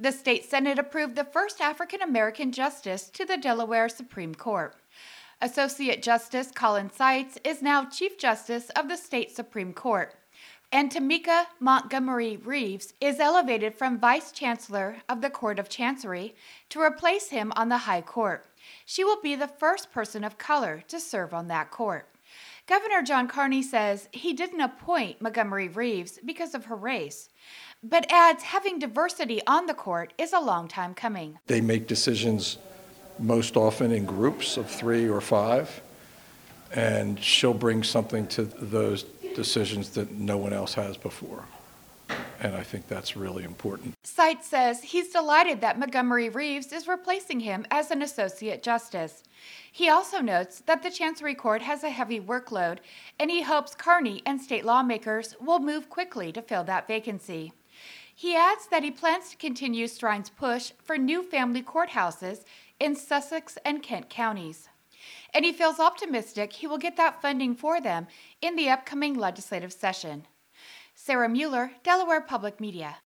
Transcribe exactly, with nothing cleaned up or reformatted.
The state Senate approved the first African-American justice to the Delaware Supreme Court. Associate Justice Colin Seitz is now Chief Justice of the state Supreme Court, and Tamika Montgomery Reeves is elevated from Vice Chancellor of the Court of Chancery to replace him on the High Court. She will be the first person of color to serve on that court. Governor John Carney says he didn't appoint Montgomery Reeves because of her race, but adds having diversity on the court is a long time coming. They make decisions most often in groups of three or five, and she'll bring something to those decisions that no one else has before. And I think that's really important. Seitz says he's delighted that Montgomery Reeves is replacing him as an associate justice. He also notes that the Chancery Court has a heavy workload, and he hopes Carney and state lawmakers will move quickly to fill that vacancy. He adds that he plans to continue Strine's push for new family courthouses in Sussex and Kent counties. And he feels optimistic he will get that funding for them in the upcoming legislative session. Sarah Mueller, Delaware Public Media.